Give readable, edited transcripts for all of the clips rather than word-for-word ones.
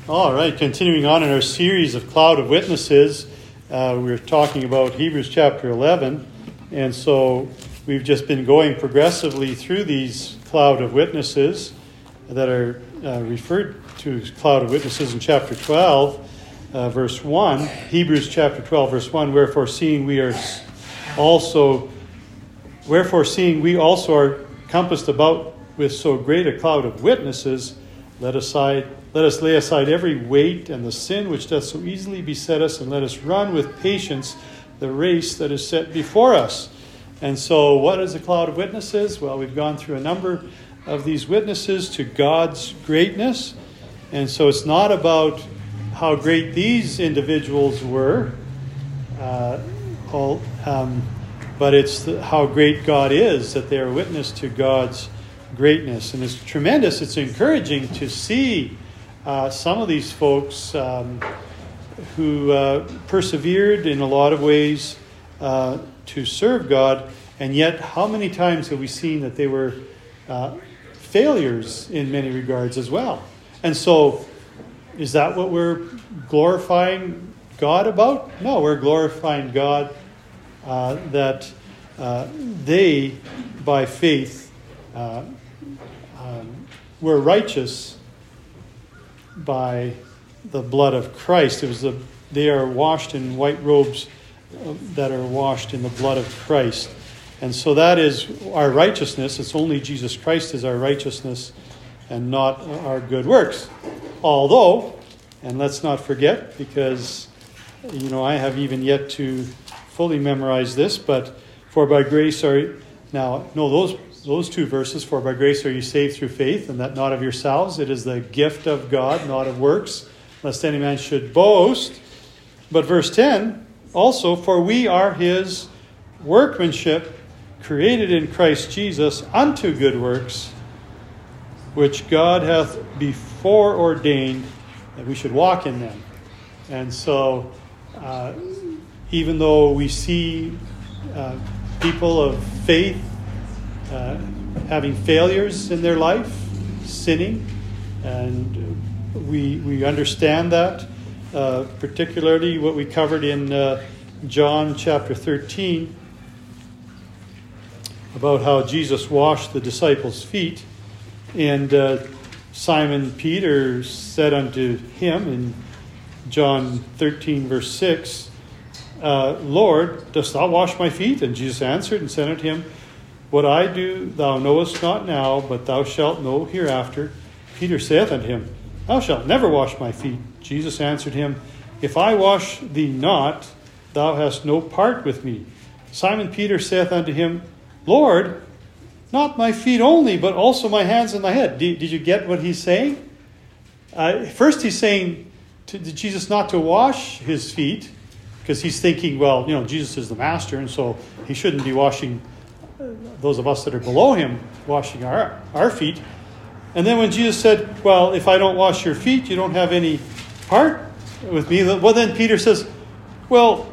All right, continuing on in our series of Cloud of Witnesses, we're talking about Hebrews chapter 11, and so we've just been going progressively through these Cloud of Witnesses that are referred to as Cloud of Witnesses in chapter 12, verse 1. Hebrews chapter 12, verse 1, Wherefore seeing we also are compassed about with so great a cloud of witnesses, let us lay aside every weight and the sin which doth so easily beset us, and let us run with patience the race that is set before us. And so what is a cloud of witnesses? Well, we've gone through a number of these witnesses to God's greatness. And so it's not about how great these individuals were, but it's how great God is, that they are witness to God's greatness. And it's tremendous. It's encouraging to see some of these folks who persevered in a lot of ways to serve God, and yet how many times have we seen that they were failures in many regards as well? And so, is that what we're glorifying God about? No, we're glorifying God that they, by faith, were righteous by the blood of Christ. They are washed in white robes that are washed in the blood of Christ. And so that is our righteousness. It's only Jesus Christ is our righteousness and not our good works. Although, and let's not forget, because, I have even yet to fully memorize this, but for by grace those two verses, for by grace are you saved through faith, and that not of yourselves. It is the gift of God, not of works, lest any man should boast. But verse 10, also, for we are his workmanship, created in Christ Jesus unto good works, which God hath before ordained that we should walk in them. And so, even though we see people of faith having failures in their life, sinning, and we understand that, particularly what we covered in John chapter 13, about how Jesus washed the disciples' feet, and Simon Peter said unto him in John 13 verse 6, Lord, dost thou wash my feet? And Jesus answered and said unto him, What I do thou knowest not now, but thou shalt know hereafter. Peter saith unto him, Thou shalt never wash my feet. Jesus answered him, If I wash thee not, thou hast no part with me. Simon Peter saith unto him, Lord, not my feet only, but also my hands and my head. Did you get what he's saying? First he's saying to Jesus not to wash his feet, because he's thinking, well, Jesus is the master, and so he shouldn't be washing those of us that are below him, washing our feet. And then when Jesus said, well, if I don't wash your feet, you don't have any part with me. Well, then Peter says, well,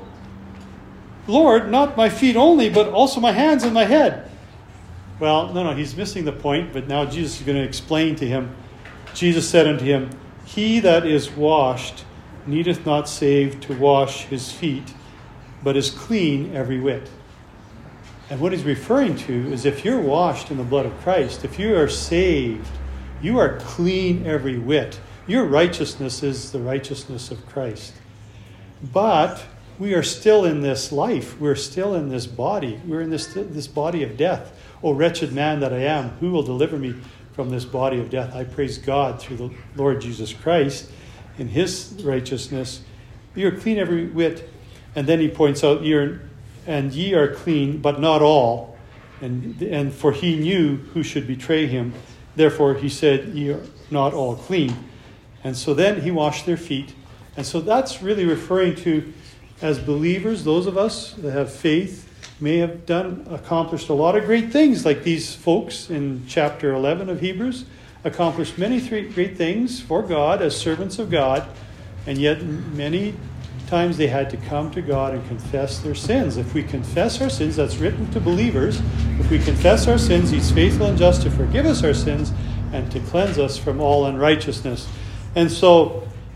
Lord, not my feet only, but also my hands and my head. Well, no, he's missing the point, but now Jesus is going to explain to him. Jesus said unto him, He that is washed needeth not save to wash his feet, but is clean every whit. And what he's referring to is, if you're washed in the blood of Christ, if you are saved, you are clean every whit. Your righteousness is the righteousness of Christ. But we are still in this life. We're still in this body. We're in this body of death. O wretched man that I am, who will deliver me from this body of death? I praise God through the Lord Jesus Christ in his righteousness. You are clean every whit. And then he points out, ye are clean, but not all. And for he knew who should betray him. Therefore he said, ye are not all clean. And so then he washed their feet. And so that's really referring to, as believers, those of us that have faith may have accomplished a lot of great things, like these folks in chapter 11 of Hebrews accomplished many great things for God as servants of God, and yet many times they had to come to God and confess their sins. If we confess our sins, that's written to believers, if we confess our sins, he's faithful and just to forgive us our sins and to cleanse us from all unrighteousness. And so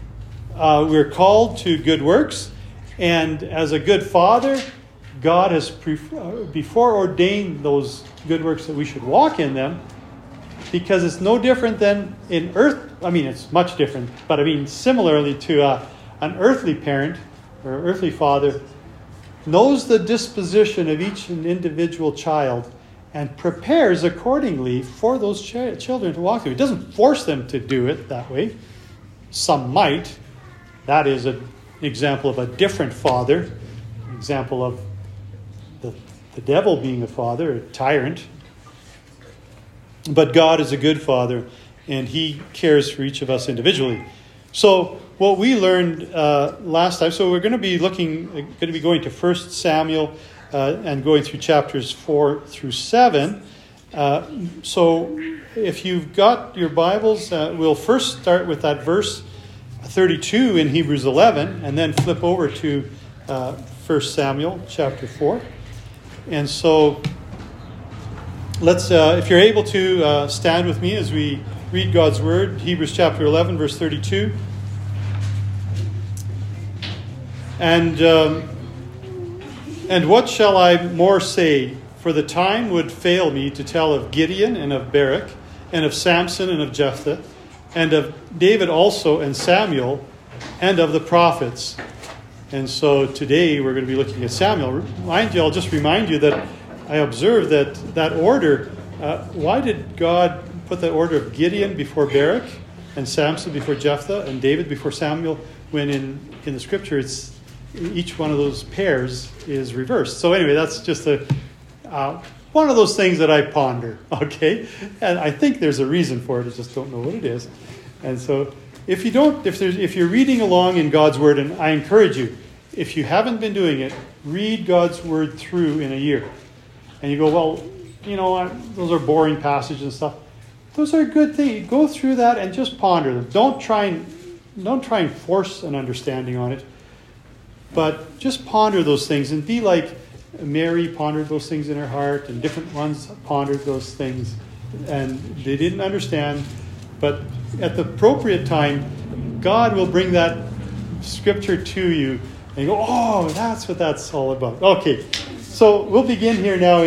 we're called to good works. And as a good father, God has before ordained those good works that we should walk in them, because it's no different than in earth. I mean, it's much different, but I mean, similarly to an earthly parent or earthly father knows the disposition of each individual child and prepares accordingly for those children to walk through. It doesn't force them to do it that way. Some might. That is an example of a different father, an example of the devil being a father, a tyrant. But God is a good father, and he cares for each of us individually. So what we learned last time, so we're going to be going to 1 Samuel and going through chapters 4 through 7. So if you've got your Bibles, we'll first start with that verse 32 in Hebrews 11, and then flip over to 1 Samuel chapter 4. And so let's, if you're able to, stand with me as we read God's Word, Hebrews chapter 11, verse 32. And what shall I more say? For the time would fail me to tell of Gideon and of Barak, and of Samson and of Jephthah, and of David also and Samuel, and of the prophets. And so today we're going to be looking at Samuel. I'll just remind you that I observed that order. Why did God put that order of Gideon before Barak, and Samson before Jephthah, and David before Samuel, when in the Scripture it's each one of those pairs is reversed? So anyway, that's just one of those things that I ponder. Okay, and I think there's a reason for it. I just don't know what it is. And so if you're reading along in God's Word, and I encourage you, if you haven't been doing it, read God's Word through in a year. And you go, well, those are boring passages and stuff. Those are good things. Go through that and just ponder them. Don't try and force an understanding on it, but just ponder those things and be like Mary pondered those things in her heart, and different ones pondered those things, and they didn't understand, but at the appropriate time, God will bring that Scripture to you, and you go, oh, that's what that's all about. Okay, so we'll begin here now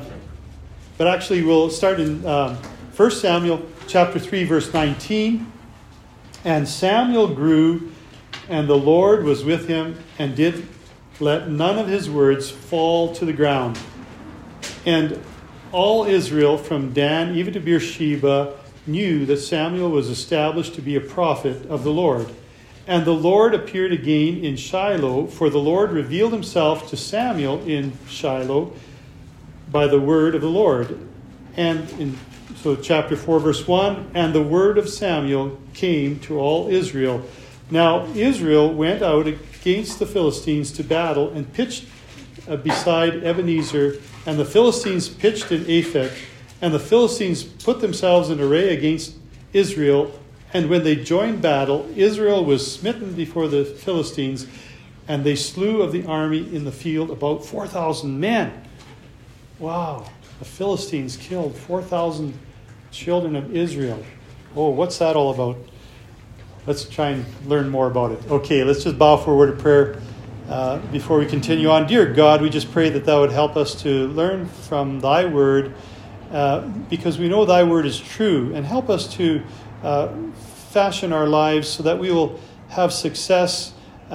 but actually we'll start in 1 Samuel chapter 3, verse 19. And Samuel grew, and the Lord was with him, and did let none of his words fall to the ground. And all Israel, from Dan even to Beersheba, knew that Samuel was established to be a prophet of the Lord. And the Lord appeared again in Shiloh, for the Lord revealed himself to Samuel in Shiloh by the word of the Lord. And so chapter 4, verse 1, and the word of Samuel came to all Israel. Now Israel went out against the Philistines to battle, and pitched beside Ebenezer, and the Philistines pitched in Aphek, and the Philistines put themselves in array against Israel. And when they joined battle, Israel was smitten before the Philistines, and they slew of the army in the field about 4,000 men. Wow, the Philistines killed 4,000 children of Israel. Oh, what's that all about? Let's try and learn more about it. Okay, let's just bow for a word of prayer before we continue on. Dear God, we just pray that Thou would help us to learn from Thy word, because we know Thy word is true, and help us to fashion our lives so that we will have success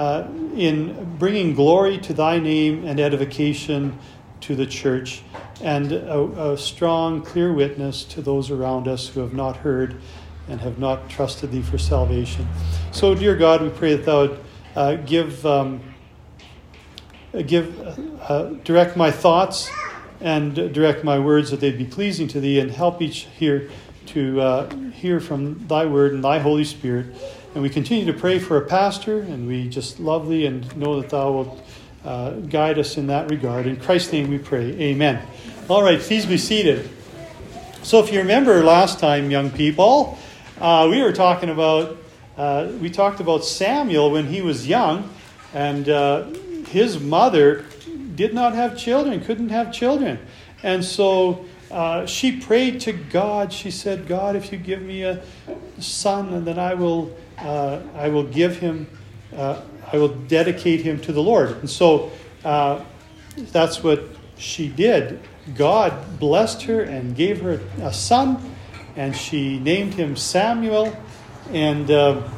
in bringing glory to Thy name and edification to the church, and a strong, clear witness to those around us who have not heard and have not trusted Thee for salvation. So, dear God, we pray that Thou would direct my thoughts and direct my words, that they'd be pleasing to Thee, and help each here to hear from Thy word and Thy Holy Spirit. And we continue to pray for a pastor, and we just love Thee and know that Thou wilt guide us in that regard. In Christ's name we pray. Amen. All right, please be seated. So if you remember last time, young people, we talked about Samuel when he was young, and his mother did not have children, couldn't have children. And so she prayed to God. She said, God, if you give me a son, and then I will give him I will dedicate him to the Lord. And so that's what she did. God blessed her and gave her a son, and she named him Samuel. And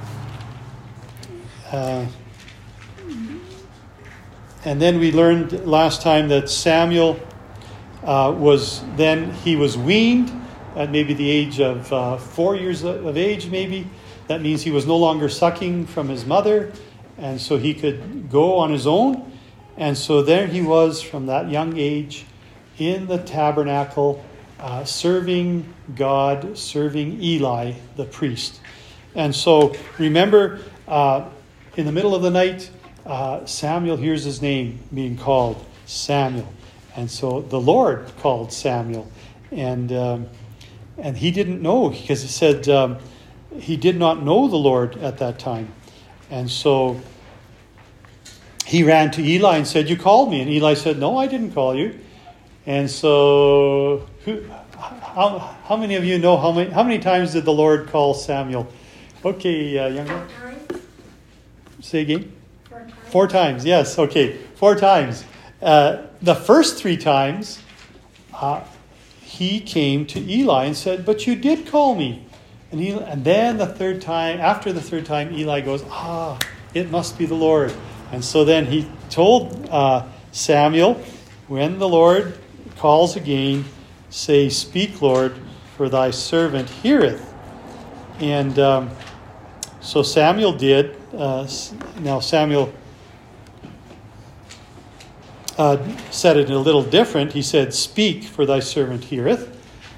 then we learned last time that Samuel was weaned at maybe the age of 4 years of age, maybe. That means he was no longer sucking from his mother, and so he could go on his own. And so there he was from that young age in the tabernacle, serving God, serving Eli, the priest. And so remember, in the middle of the night, Samuel hears his name being called, Samuel. And so the Lord called Samuel. And he didn't know, because it said he did not know the Lord at that time. And so he ran to Eli and said, "You called me." And Eli said, "No, I didn't call you." And so how many of you know how many times did the Lord call Samuel? Okay, young man. 4 times. Say again? 4 times. 4 times, yes. Okay, 4 times. The first 3 times, he came to Eli and said, "But you did call me." And then the third time, after the third time, Eli goes, it must be the Lord. And so then he told Samuel, when the Lord calls again, say, "Speak, Lord, for thy servant heareth." And so Samuel did. Now Samuel said it a little different. He said, "Speak, for thy servant heareth."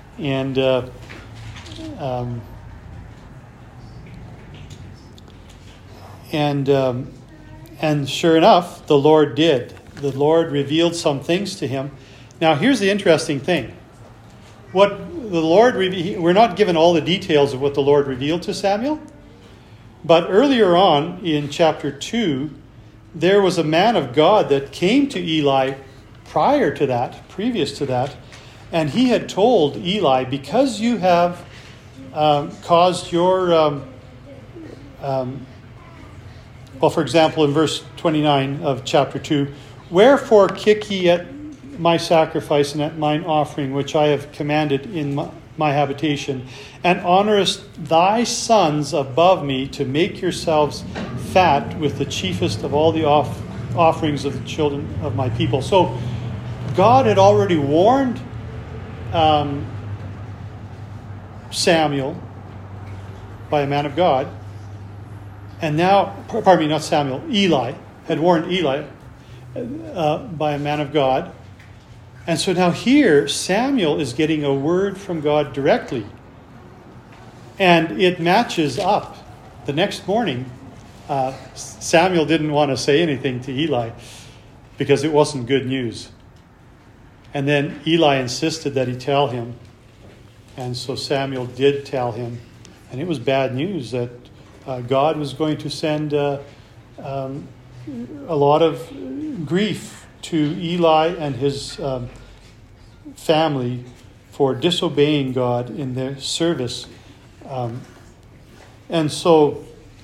And sure enough, the Lord did. The Lord revealed some things to him. Now, here's the interesting thing. What the Lord we're not given all the details of what the Lord revealed to Samuel, but earlier on in chapter 2, there was a man of God that came to Eli previous to that, and he had told Eli, "Because you have caused your..." for example, in verse 29 of chapter 2, "Wherefore kick ye at my sacrifice and at mine offering, which I have commanded in my habitation, and honorest thy sons above me, to make yourselves fat with the chiefest of all the offerings of the children of my people." So God had already warned Samuel by a man of God. And now, not Samuel, Eli had warned Eli by a man of God. And so now here, Samuel is getting a word from God directly. And it matches up. The next morning, Samuel didn't want to say anything to Eli because it wasn't good news. And then Eli insisted that he tell him. And so Samuel did tell him. And it was bad news that God was going to send a lot of grief to Eli and his family for disobeying God in their service. And so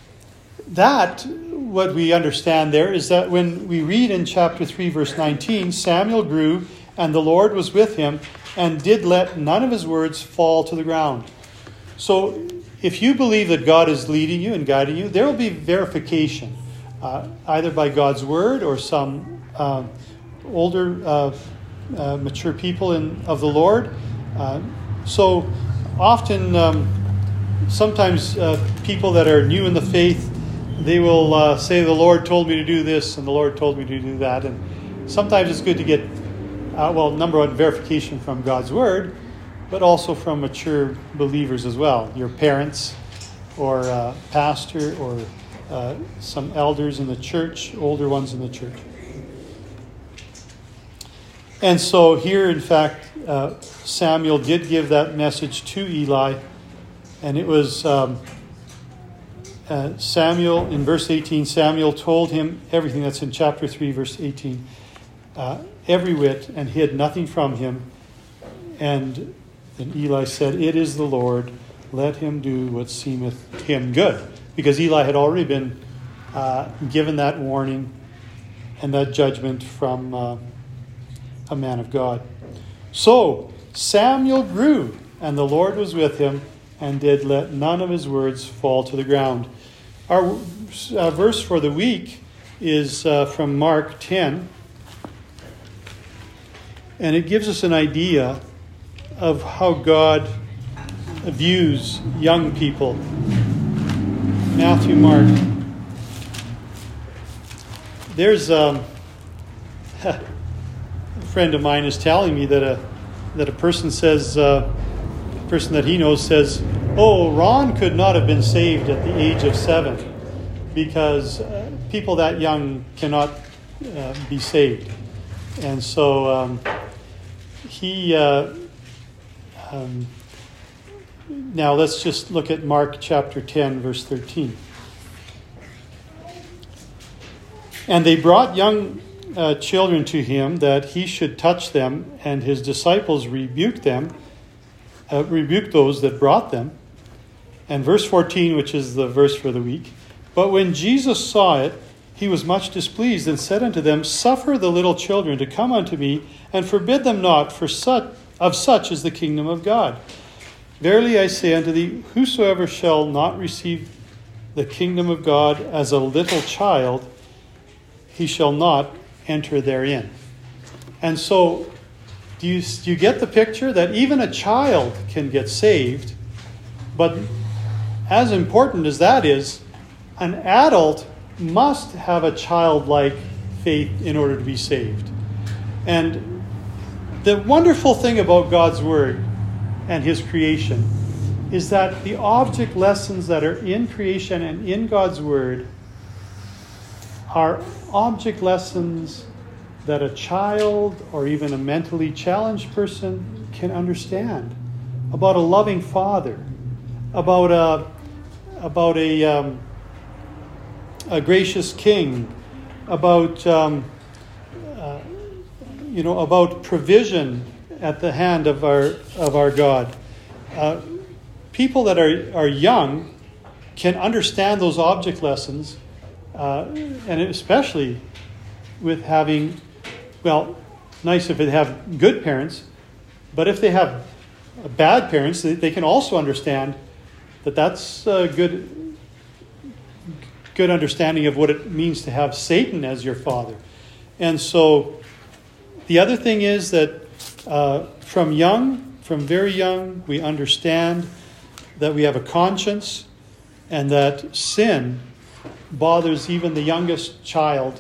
what we understand there is that when we read in chapter 3, verse 19, Samuel grew and the Lord was with him and did let none of his words fall to the ground. So if you believe that God is leading you and guiding you, there will be verification, either by God's word or some older, mature people of the Lord. So often, sometimes people that are new in the faith, they will say, "The Lord told me to do this, and the Lord told me to do that." And sometimes it's good to get, number one, verification from God's word, but also from mature believers as well. Your parents or pastor or some elders in the church, older ones in the church. And so here, in fact, Samuel did give that message to Eli. And it was Samuel, in verse 18, Samuel told him everything. That's in chapter 3, verse 18. Every whit, and hid nothing from him. And Eli said, "It is the Lord, let him do what seemeth him good." Because Eli had already been given that warning and that judgment from a man of God. So Samuel grew, and the Lord was with him, and did let none of his words fall to the ground. Our verse for the week is from Mark 10, and it gives us an idea of how God views young people. Matthew, Mark. There's a friend of mine is telling me that a person says, a person that he knows says, "Oh, Ron could not have been saved at the age of 7 because people that young cannot be saved." And so now let's just look at Mark chapter 10, verse 13. "And they brought young children to him that he should touch them, and his disciples rebuked those that brought them." And verse 14, which is the verse for the week. "But when Jesus saw it, he was much displeased, and said unto them, Suffer the little children to come unto me, and forbid them not, for of such is the kingdom of God. Verily I say unto thee, whosoever shall not receive the kingdom of God as a little child, he shall not enter therein." And so, do you get the picture that even a child can get saved? But as important as that is, an adult must have a childlike faith in order to be saved. And the wonderful thing about God's Word and His creation is that the object lessons that are in creation and in God's Word are object lessons that a child or even a mentally challenged person can understand, about a loving Father, about a gracious King, about about provision at the hand of our God. People that are young can understand those object lessons, and especially with having, nice if they have good parents, but if they have bad parents, they can also understand that that's a good understanding of what it means to have Satan as your father. And so the other thing is that from very young, we understand that we have a conscience and that sin bothers even the youngest child.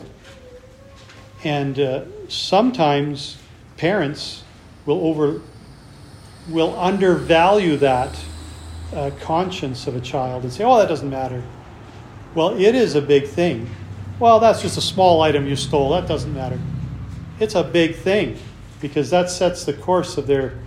And sometimes parents will undervalue that conscience of a child and say, "Oh, that doesn't matter." Well, it is a big thing. "Well, that's just a small item you stole. That doesn't matter." It's a big thing because that sets the course of their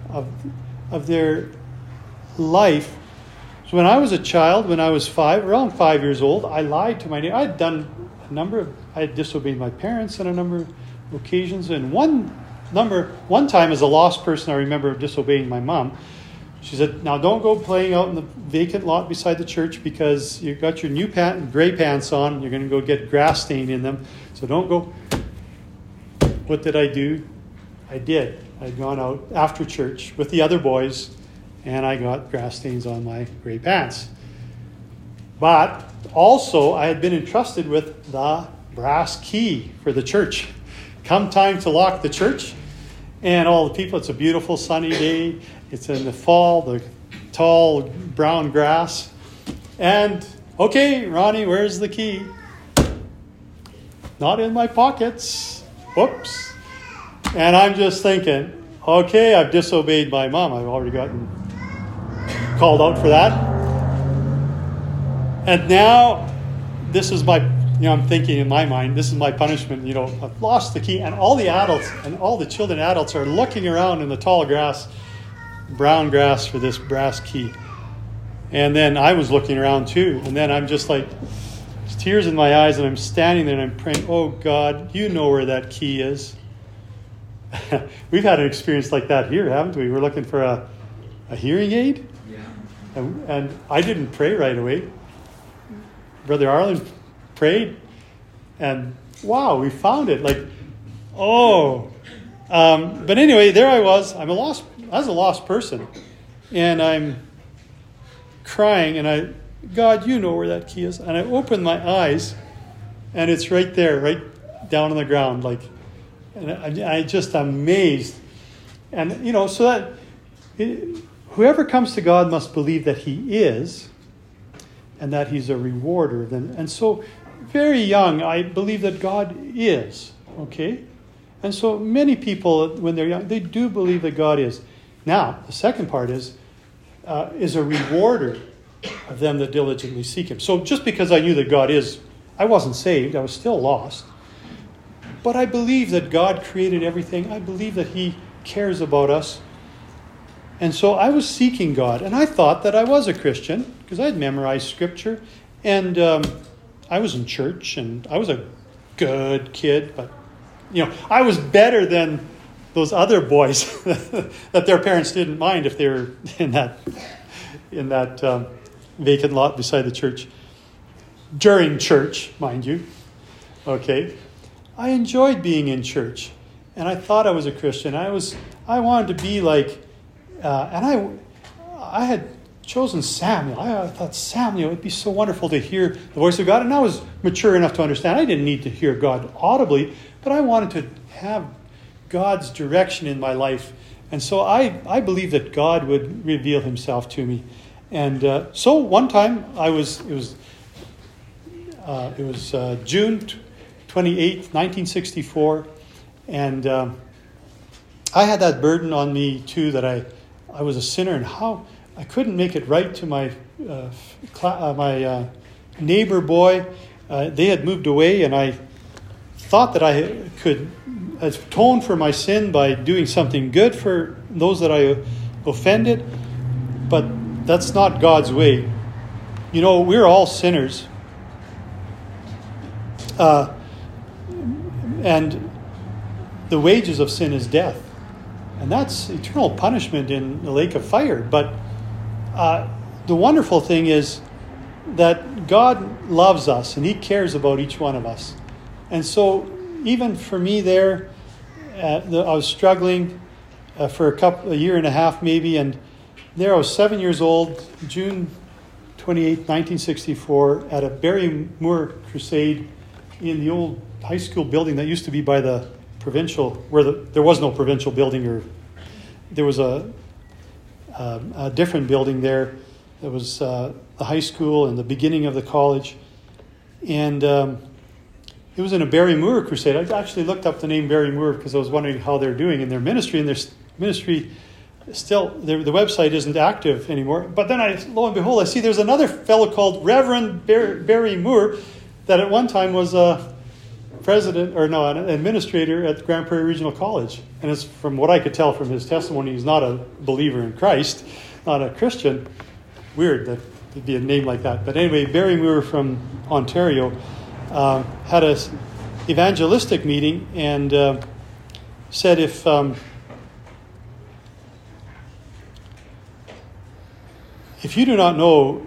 life. So when I was a child, when I was around 5 years old, I lied to my neighbor. I had disobeyed my parents on a number of occasions. And one time as a lost person, I remember disobeying my mom. She said, "Now don't go playing out in the vacant lot beside the church because you've got your new gray pants on and you're going to go get grass stain in them. So don't go." What did I do? I did. I'd gone out after church with the other boys and I got grass stains on my gray pants. But also I had been entrusted with the brass key for the church. Come time to lock the church, and all the people, it's a beautiful sunny day. It's in the fall, the tall brown grass. And, "Okay, Ronnie, where's the key?" "Not in my pockets." Whoops. And I'm just thinking, okay, I've disobeyed my mom. I've already gotten called out for that. And now this is I'm thinking in my mind, this is my punishment. I've lost the key. And all the adults and all the children and adults are looking around in the tall grass, brown grass, for this brass key. And then I was looking around too. And then I'm just like, tears in my eyes, and I'm standing there and I'm praying, "Oh God, you know where that key is." We've had an experience like that here, haven't we? We're looking for a hearing aid. Yeah. And I didn't pray right away. Brother Arlen prayed, and wow, we found it. Like, oh. But anyway, there I was. I was a lost person. And I'm crying, and God, you know where that key is. And I open my eyes, and it's right there, right down on the ground. Like, and I just amazed. And, so that whoever comes to God must believe that he is, and that he's a rewarder. And so, very young, I believe that God is, okay? And so many people, when they're young, they do believe that God is. Now, the second part is a rewarder of them that diligently seek him. So just because I knew that God is, I wasn't saved, I was still lost. But I believe that God created everything. I believe that he cares about us. And so I was seeking God, and I thought that I was a Christian because I had memorized Scripture, and I was in church, and I was a good kid, but I was better than those other boys that their parents didn't mind if they were in that vacant lot beside the church. During church, mind you. Okay. I enjoyed being in church, and I thought I was a Christian. I wanted to be like, and I had chosen Samuel. I thought Samuel, it'd be so wonderful to hear the voice of God, and I was mature enough to understand I didn't need to hear God audibly, but I wanted to have God's direction in my life. And so I believe that God would reveal himself to me. And so one time it was June 28th, 1964, and I had that burden on me too, that I was a sinner, and how I couldn't make it right to my neighbor boy. They had moved away, and I thought that I could atone for my sin by doing something good for those that I offended, but that's not God's way. We're all sinners. And the wages of sin is death. And that's eternal punishment in the lake of fire. But the wonderful thing is that God loves us, and he cares about each one of us. And so even for me there, I was struggling for a year and a half maybe, and there I was 7 years old, June 28, 1964, at a Barry Moore crusade in the old high school building that used to be by the provincial, where there was no provincial building, or there was a different building there. It was the high school and the beginning of the college. And it was in a Barry Moore crusade. I actually looked up the name Barry Moore because I was wondering how they're doing in their ministry. And their ministry still, the website isn't active anymore. But then lo and behold, I see there's another fellow called Reverend Barry Moore that at one time was an administrator at Grand Prairie Regional College. And it's, from what I could tell from his testimony, he's not a believer in Christ, not a Christian. Weird that there'd be a name like that. But anyway, Barry Moore from Ontario had an evangelistic meeting and said if you do not know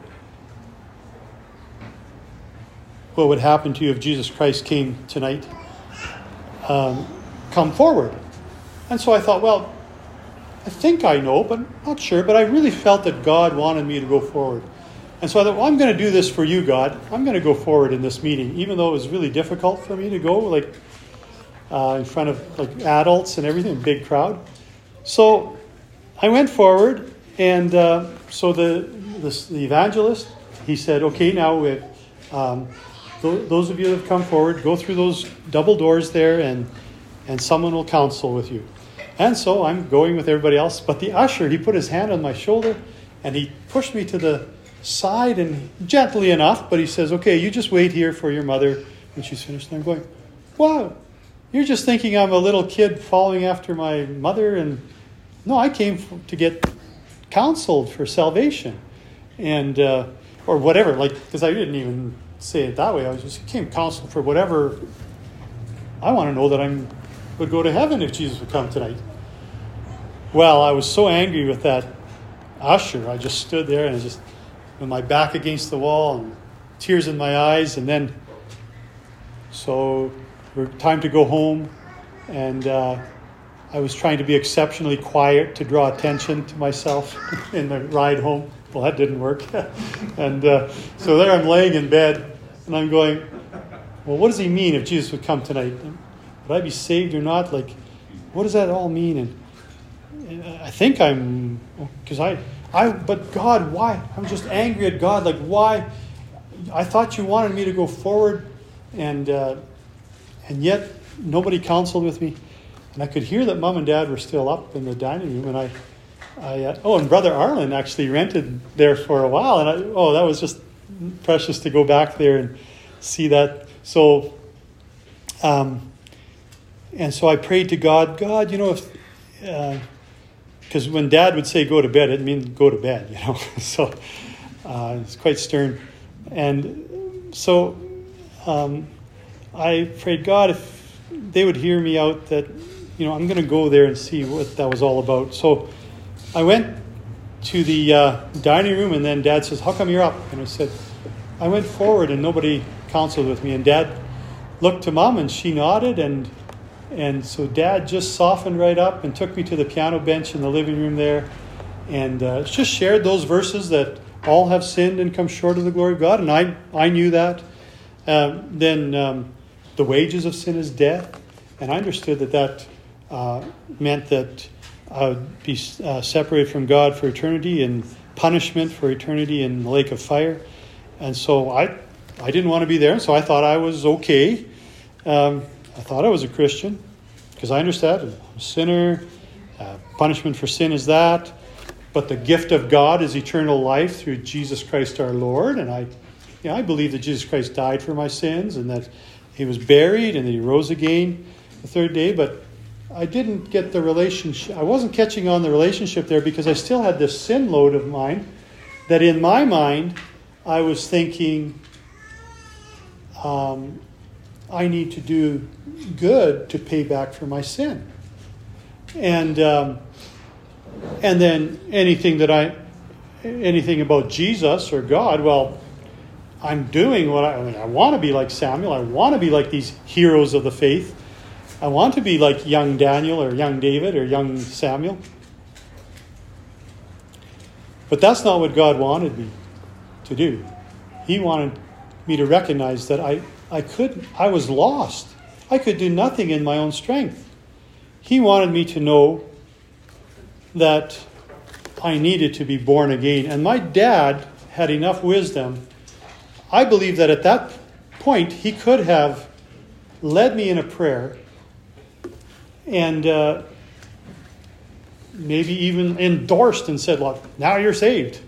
what would happen to you if Jesus Christ came tonight, come forward. And so I thought, well, I think I know, but not sure. But I really felt that God wanted me to go forward. And so I thought, well, I'm going to do this for you, God. I'm going to go forward in this meeting, even though it was really difficult for me to go, in front of adults and everything, a big crowd. So I went forward, and so the evangelist, he said, okay, now those of you that have come forward, go through those double doors there, and someone will counsel with you. And so I'm going with everybody else. But the usher, he put his hand on my shoulder, and he pushed me to the side, and gently enough, but he says, okay, you just wait here for your mother when she's finished. And I'm going, wow, you're just thinking I'm a little kid following after my mother. And no, I came to get counseled for salvation. And, or whatever, because I didn't even say it that way. I came counseled for whatever. I want to know that I would go to heaven if Jesus would come tonight. Well, I was so angry with that usher. I just stood there and with my back against the wall and tears in my eyes. And then So we're time to go home, and I was trying to be exceptionally quiet to draw attention to myself in the ride home. Well, that didn't work. And so there I'm laying in bed, and I'm going, well, what does he mean if Jesus would come tonight? Would I be saved or not? Like, what does that all mean? And I think but God, why? I'm just angry at God. Like, why? I thought you wanted me to go forward, and yet nobody counseled with me. And I could hear that Mom and Dad were still up in the dining room, and and Brother Arlen actually rented there for a while, and that was just precious to go back there and see that. So, and so I prayed to God, if, because when Dad would say go to bed, it means go to bed, So it's quite stern, and so I prayed, God, if they would hear me out, that I'm going to go there and see what that was all about. So I went to the dining room, and then Dad says, how come you're up? And I said, I went forward and nobody counseled with me. And Dad looked to Mom, and she nodded, and so Dad just softened right up and took me to the piano bench in the living room there, and just shared those verses that all have sinned and come short of the glory of God. And I knew that. Then the wages of sin is death. And I understood that meant that I would be separated from God for eternity, and punishment for eternity in the lake of fire. And so I didn't want to be there, so I thought I was okay. I thought I was a Christian, because I understood I'm a sinner. Punishment for sin is that. But the gift of God is eternal life through Jesus Christ our Lord. And I believe that Jesus Christ died for my sins, and that he was buried, and that he rose again the third day. But I didn't get the relationship. I wasn't catching on the relationship there, because I still had this sin load of mine, that in my mind I was thinking, I need to do good to pay back for my sin. And then anything about Jesus or God, well, I'm doing what I want to be like Samuel. I want to be like these heroes of the faith. I want to be like young Daniel or young David or young Samuel. But that's not what God wanted me to do. He wanted me to recognize that I was lost. I could do nothing in my own strength. He wanted me to know that I needed to be born again. And my dad had enough wisdom. I believe that at that point, he could have led me in a prayer, and maybe even endorsed and said, look, now you're saved.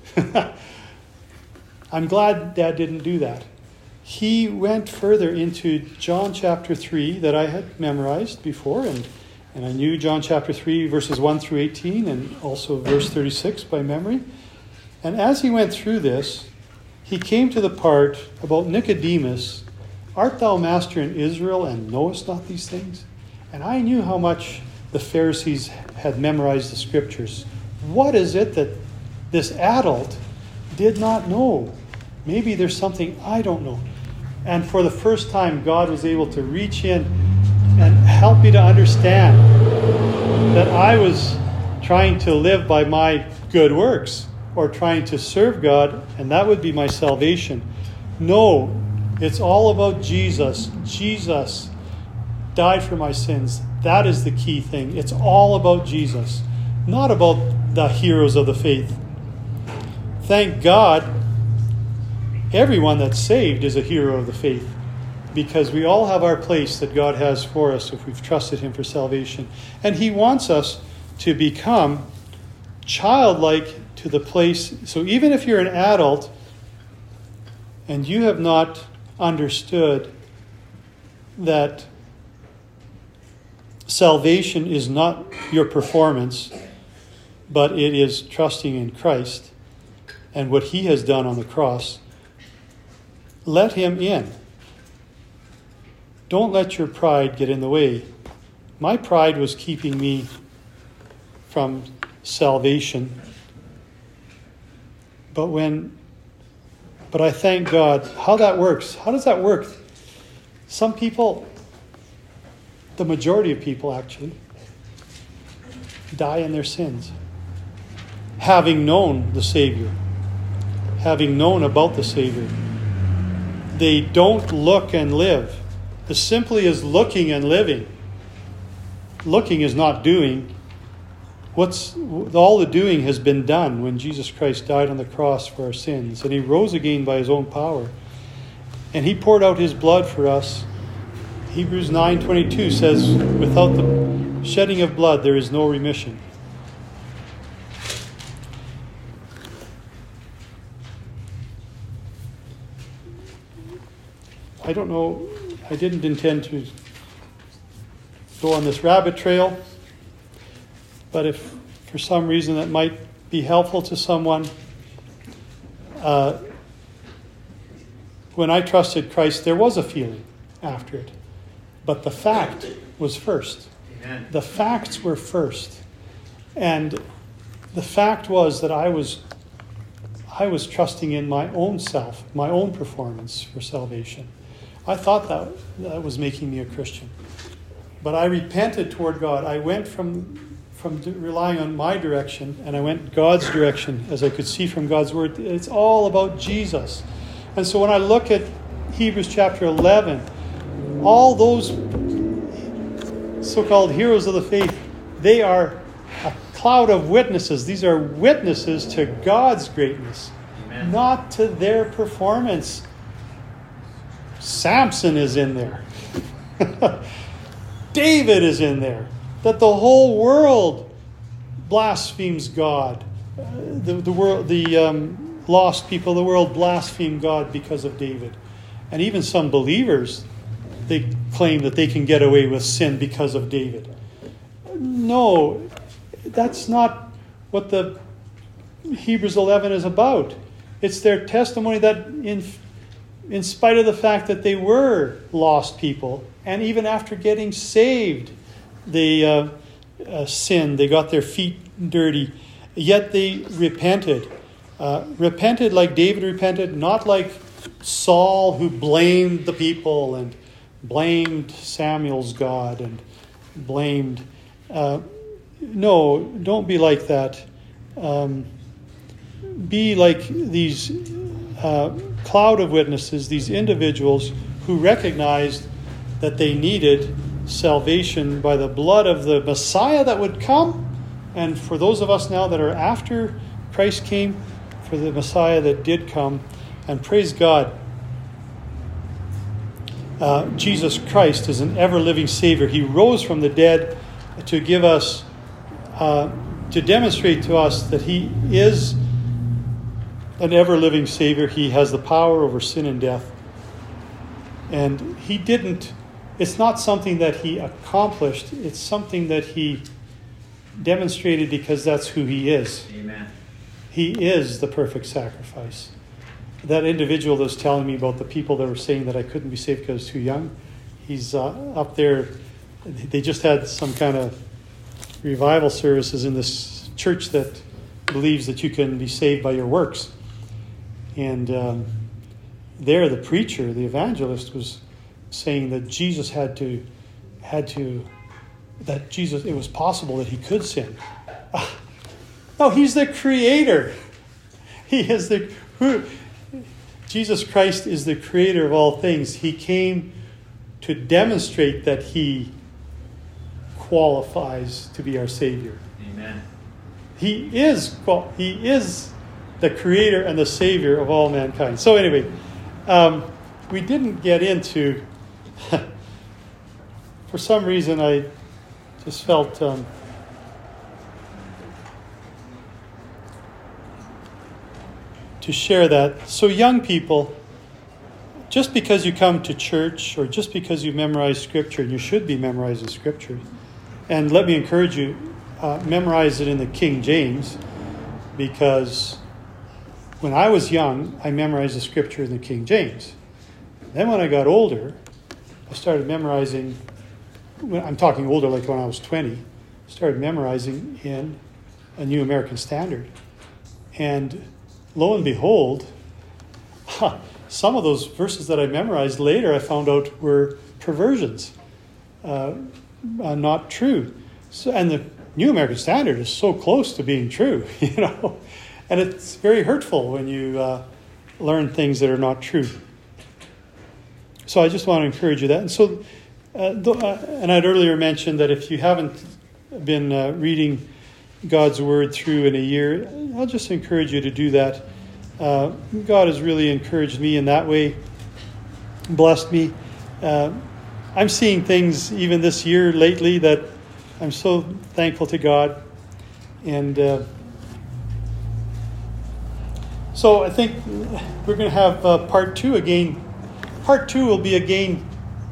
I'm glad Dad didn't do that. He went further into John chapter 3 that I had memorized before, and I knew John chapter 3, verses 1 through 18, and also verse 36 by memory. And as he went through this, he came to the part about Nicodemus. Art thou master in Israel, and knowest not these things? And I knew how much the Pharisees had memorized the scriptures. What is it that this adult did not know? Maybe there's something I don't know. And for the first time, God was able to reach in and help me to understand that I was trying to live by my good works, or trying to serve God, and that would be my salvation. No, it's all about Jesus. Jesus died for my sins. That is the key thing. It's all about Jesus, not about the heroes of the faith. Thank God, everyone that's saved is a hero of the faith, because we all have our place that God has for us if we've trusted him for salvation. And he wants us to become childlike to the place. So even if you're an adult and you have not understood that salvation is not your performance, but it is trusting in Christ and what he has done on the cross, let him in. Don't let your pride get in the way. My pride was keeping me from salvation. But I thank God. How that works? How does that work? Some people, the majority of people actually, die in their sins, having known the Savior, having known about the Savior. They don't look and live. As simply as looking and living. Looking is not doing. All the doing has been done when Jesus Christ died on the cross for our sins, and he rose again by his own power. And he poured out his blood for us. Hebrews 9:22 says, without the shedding of blood, there is no remission. I don't know, I didn't intend to go on this rabbit trail, but if for some reason that might be helpful to someone, when I trusted Christ, there was a feeling after it. But the fact was first. Amen. The facts were first. And the fact was that I was trusting in my own self, my own performance for salvation. I thought that was making me a Christian. But I repented toward God. I went from relying on my direction, and I went God's direction, as I could see from God's word. It's all about Jesus. And so when I look at Hebrews chapter 11, all those so-called heroes of the faith, they are a cloud of witnesses. These are witnesses to God's greatness, Amen. Not to their performance. Samson is in there. David is in there. That the whole world blasphemes God. The lost people of the world blaspheme God because of David. And even some believers, they claim that they can get away with sin because of David. No, that's not what the Hebrews 11 is about. It's their testimony that in spite of the fact that they were lost people, and even after getting saved, they sinned. They got their feet dirty. Yet they repented. Repented like David repented, not like Saul, who blamed the people and blamed Samuel's God and blamed... No, don't be like that. Be like these cloud of witnesses, these individuals who recognized that they needed salvation by the blood of the Messiah that would come. And for those of us now that are after Christ came, for the Messiah that did come. And praise God, Jesus Christ is an ever-living Savior. He rose from the dead to give us, to demonstrate to us that He is an ever-living Savior. He has the power over sin and death. And He didn't, it's not something that He accomplished. It's something that He demonstrated because that's who He is. Amen. He is the perfect sacrifice. That individual that was telling me about the people that were saying that I couldn't be saved because I was too young, he's up there. They just had some kind of revival services in this church that believes that you can be saved by your works. And there the preacher, the evangelist, was saying that Jesus it was possible that He could sin. No, He's the Creator. Jesus Christ is the Creator of all things. He came to demonstrate that He qualifies to be our Savior. Amen. He is the Creator and the Savior of all mankind. So anyway, we didn't get into... For some reason, I just felt... to share that. So young people, just because you come to church or just because you memorize Scripture, you should be memorizing Scripture. And let me encourage you, memorize it in the King James, because when I was young, I memorized the Scripture in the King James. Then when I got older, I started memorizing, I'm talking older like when I was 20, started memorizing in a New American Standard. And lo and behold, some of those verses that I memorized later I found out were perversions, not true. So, and the New American Standard is so close to being true, and it's very hurtful when you learn things that are not true. So I just want to encourage you that. And so, and I'd earlier mentioned that if you haven't been reading God's Word through in a year, I'll just encourage you to do that. God has really encouraged me in that way, blessed me. I'm seeing things even this year lately that I'm so thankful to God. And so I think we're going to have part 2 again. Part 2 will be again.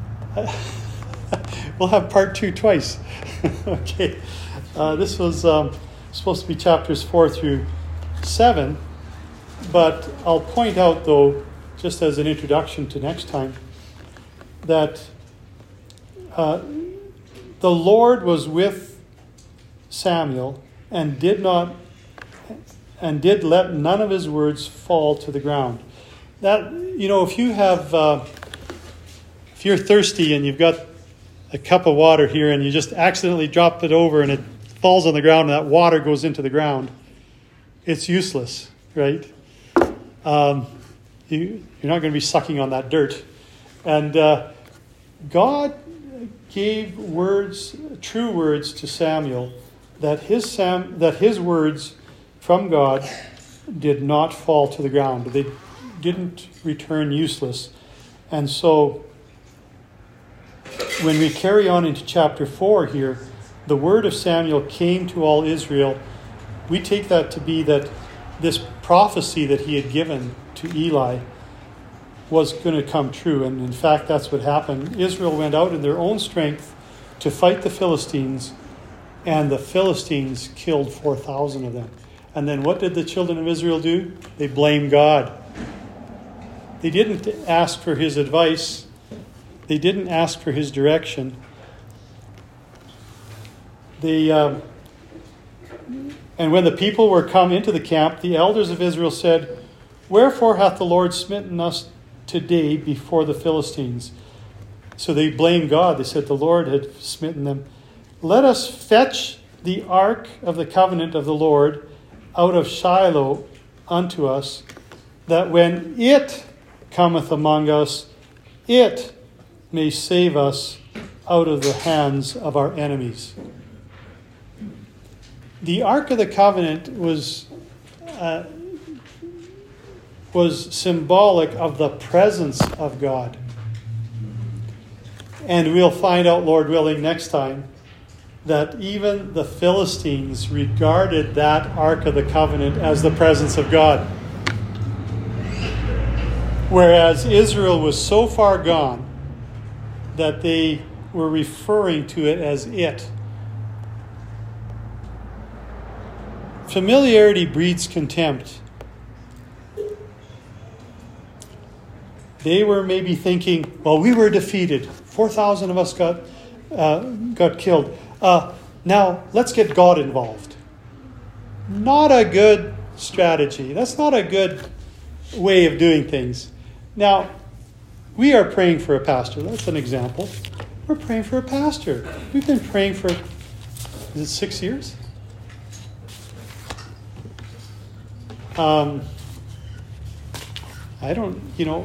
We'll have part 2 twice. Okay. This was supposed to be chapters 4 through 7. But I'll point out, though, just as an introduction to next time, that the Lord was with Samuel and did let none of his words fall to the ground. That, if you're thirsty and you've got a cup of water here and you just accidentally drop it over and it falls on the ground and that water goes into the ground, it's useless, right? You're not going to be sucking on that dirt. And God gave true words to Samuel, that his words from God did not fall to the ground. They didn't return useless. And so when we carry on into chapter 4 here, the word of Samuel came to all Israel. We take that to be that this prophecy that he had given to Eli was going to come true. And in fact, that's what happened. Israel went out in their own strength to fight the Philistines, and the Philistines killed 4,000 of them. And then what did the children of Israel do? They blamed God. They didn't ask for his advice. They didn't ask for his direction. And when the people were come into the camp, the elders of Israel said, "Wherefore hath the Lord smitten us today before the Philistines?" So they blamed God. They said the Lord had smitten them. "Let us fetch the ark of the covenant of the Lord out of Shiloh unto us, that when it cometh among us, it may save us out of the hands of our enemies." The Ark of the Covenant was symbolic of the presence of God. And we'll find out, Lord willing, next time, that even the Philistines regarded that Ark of the Covenant as the presence of God. Whereas Israel was so far gone that they were referring to it as it. Familiarity breeds contempt. They were maybe thinking, well, we were defeated. 4,000 of us got killed. Now, let's get God involved. Not a good strategy. That's not a good way of doing things. Now, we are praying for a pastor. That's an example. We're praying for a pastor. We've been praying for, is it 6 years? I don't,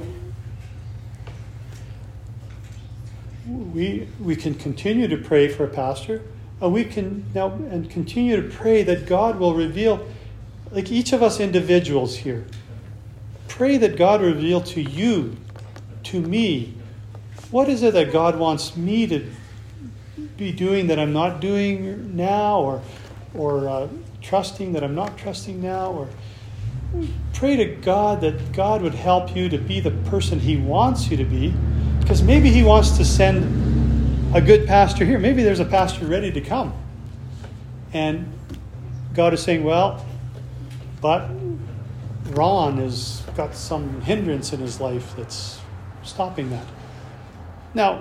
we can continue to pray for a pastor. We can now and continue to pray that God will reveal, like each of us individuals here, pray that God will reveal to you, to me, what is it that God wants me to be doing that I'm not doing now, or trusting that I'm not trusting now, or pray to God that God would help you to be the person He wants you to be, because maybe He wants to send a good pastor here. Maybe there's a pastor ready to come. And God is saying, well, but Ron has got some hindrance in his life that's stopping that. Now,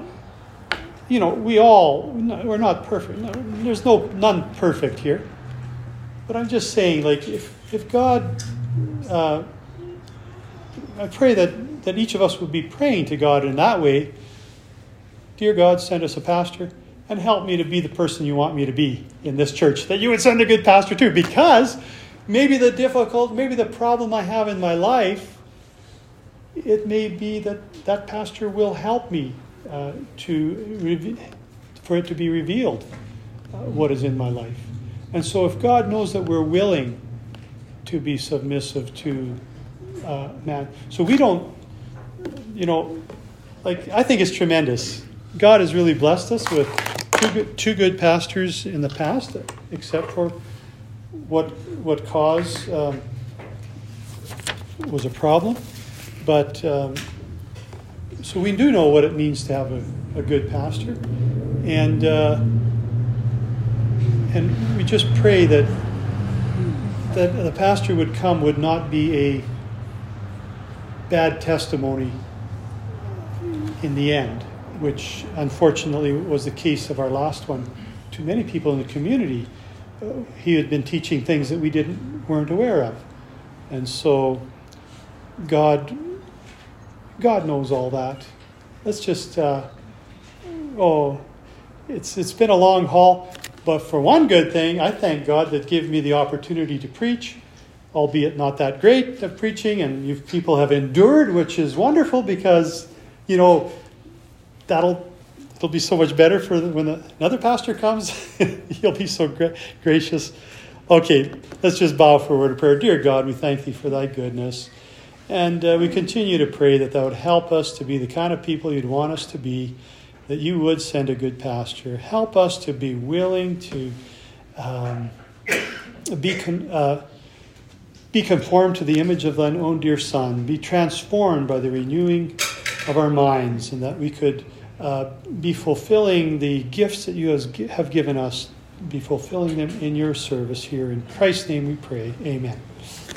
we're not perfect. No, there's none perfect here. But I'm just saying, like, if God, I pray that that each of us would be praying to God in that way. Dear God, send us a pastor and help me to be the person you want me to be in this church. That you would send a good pastor too, because maybe the problem I have in my life, it may be that pastor will help me for it to be revealed what is in my life. And so if God knows that we're willing to be submissive to man, so we don't, I think it's tremendous. God has really blessed us with two good pastors in the past, except for what caused was a problem. But so we do know what it means to have a good pastor, and we just pray that the pastor would not be a bad testimony in the end, which unfortunately was the case of our last one. To many people in the community, he had been teaching things that we weren't aware of, and so God knows all that. Let's just it's been a long haul, but for one good thing, I thank God that gave me the opportunity to preach, albeit not that great at preaching, and you people have endured, which is wonderful, because it'll be so much better for when another pastor comes. He'll be so gracious. Okay, let's just bow for a word of prayer. Dear God, we thank Thee for Thy goodness, and we continue to pray that Thou would help us to be the kind of people You'd want us to be, that You would send a good pastor. Help us to be willing to be conformed to the image of Thine own dear Son, be transformed by the renewing of our minds, and that we could be fulfilling the gifts that You have given us, be fulfilling them in Your service here. In Christ's name we pray. Amen.